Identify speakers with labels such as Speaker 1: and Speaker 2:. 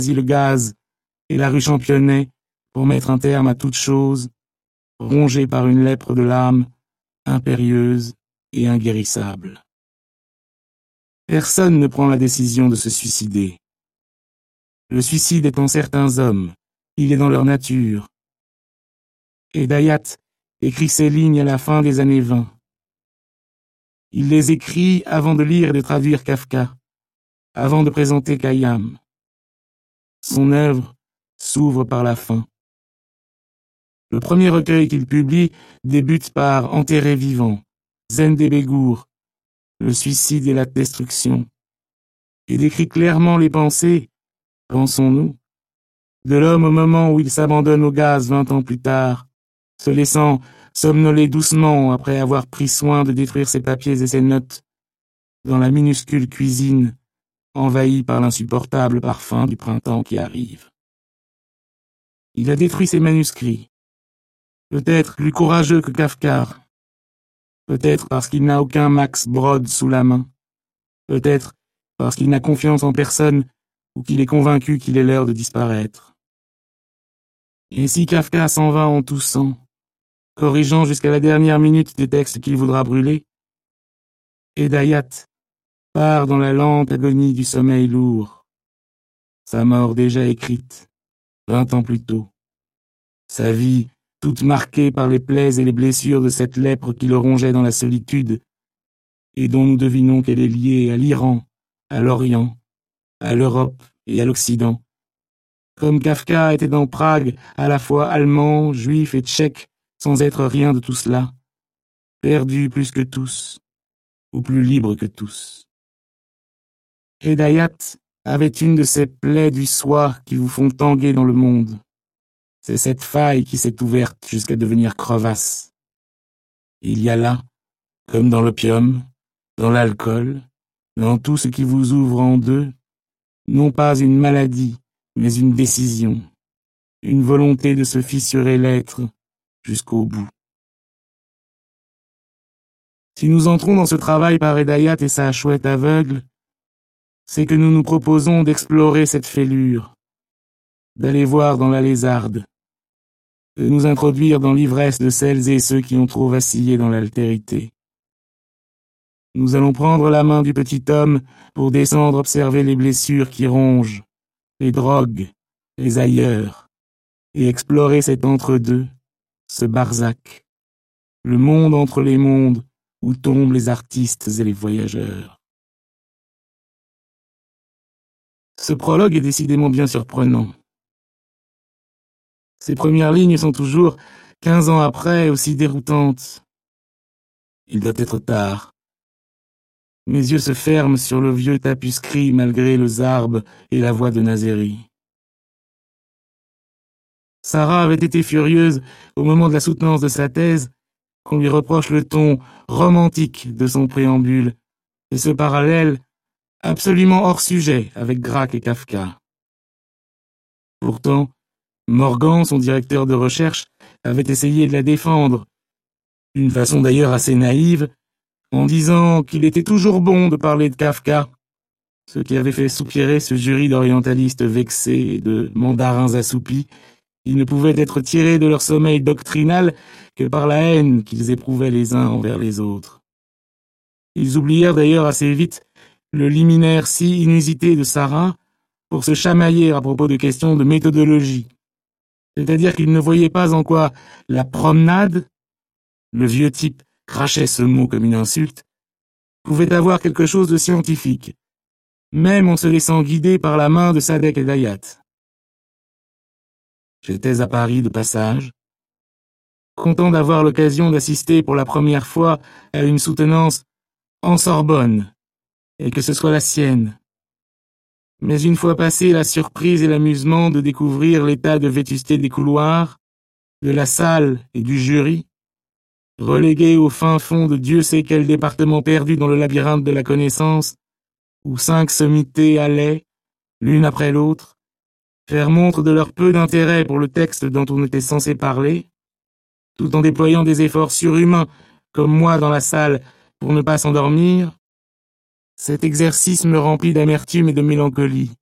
Speaker 1: le gaz et la rue Championnet pour mettre un terme à toute chose, rongée par une lèpre de l'âme, impérieuse et inguérissable. Personne ne prend la décision de se suicider. Le suicide est en certains hommes, il est dans leur nature. Hédayat écrit ces lignes à la fin des années 20. Il les écrit avant de lire et de traduire Kafka, avant de présenter Khayyam. Son œuvre s'ouvre par la fin. Le premier recueil qu'il publie débute par Enterré vivant, Zende Begour, le suicide et la destruction, et décrit clairement les pensées, pensons-nous, de l'homme au moment où il s'abandonne au gaz 20 ans plus tard, se laissant somnoler doucement après avoir pris soin de détruire ses papiers et ses notes dans la minuscule cuisine envahie par l'insupportable parfum du printemps qui arrive. Il a détruit ses manuscrits, peut-être plus courageux que Kafka, peut-être parce qu'il n'a aucun Max Brod sous la main, peut-être parce qu'il n'a confiance en personne ou qu'il est convaincu qu'il est l'heure de disparaître. Et si Kafka s'en va en toussant, corrigeant jusqu'à la dernière minute des textes qu'il voudra brûler, Hédayat part dans la lente agonie du sommeil lourd, sa mort déjà écrite, 20 ans plus tôt, sa vie toute marquée par les plaies et les blessures de cette lèpre qui le rongeait dans la solitude, et dont nous devinons qu'elle est liée à l'Iran, à l'Orient, à l'Europe et à l'Occident. Comme Kafka était dans Prague, à la fois allemand, juif et tchèque, sans être rien de tout cela, perdu plus que tous, ou plus libre que tous. Hédayat avait une de ces plaies du soir qui vous font tanguer dans le monde. C'est cette faille qui s'est ouverte jusqu'à devenir crevasse. Il y a là, comme dans l'opium, dans l'alcool, dans tout ce qui vous ouvre en deux, non pas une maladie, mais une décision, une volonté de se fissurer l'être jusqu'au bout. Si nous entrons dans ce travail par Hédayat et sa chouette aveugle, c'est que nous nous proposons d'explorer cette fêlure, d'aller voir dans la lézarde, de nous introduire dans l'ivresse de celles et ceux qui ont trop vacillé dans l'altérité. Nous allons prendre la main du petit homme pour descendre observer les blessures qui rongent, les drogues, les ailleurs, et explorer cet entre-deux, ce Barzac, le monde entre les mondes où tombent les artistes et les voyageurs. Ce prologue est décidément bien surprenant. Ces premières lignes sont toujours, 15 ans après, aussi déroutantes. Il doit être tard. Mes yeux se ferment sur le vieux tapuscrit malgré le zarbe et la voix de Nazéri. Sarah avait été furieuse au moment de la soutenance de sa thèse, qu'on lui reproche le ton romantique de son préambule, et ce parallèle absolument hors sujet avec Gracq et Kafka. Pourtant, Morgan, son directeur de recherche, avait essayé de la défendre, d'une façon d'ailleurs assez naïve, en disant qu'il était toujours bon de parler de Kafka, ce qui avait fait soupirer ce jury d'orientalistes vexés et de mandarins assoupis. Ils ne pouvaient être tirés de leur sommeil doctrinal que par la haine qu'ils éprouvaient les uns envers les autres. Ils oublièrent d'ailleurs assez vite le liminaire si inusité de Sarah pour se chamailler à propos de questions de méthodologie. C'est-à-dire qu'ils ne voyaient pas en quoi la promenade, le vieux type crachait ce mot comme une insulte, pouvait avoir quelque chose de scientifique, même en se laissant guider par la main de Sadek Hédayat. J'étais à Paris de passage, content d'avoir l'occasion d'assister pour la première fois à une soutenance en Sorbonne, et que ce soit la sienne. Mais une fois passé la surprise et l'amusement de découvrir l'état de vétusté des couloirs, de la salle et du jury, relégués au fin fond de Dieu sait quel département perdu dans le labyrinthe de la connaissance, où 5 sommités allaient, l'une après l'autre, faire montre de leur peu d'intérêt pour le texte dont on était censé parler, tout en déployant des efforts surhumains, comme moi dans la salle, pour ne pas s'endormir, cet exercice me remplit d'amertume et de mélancolie.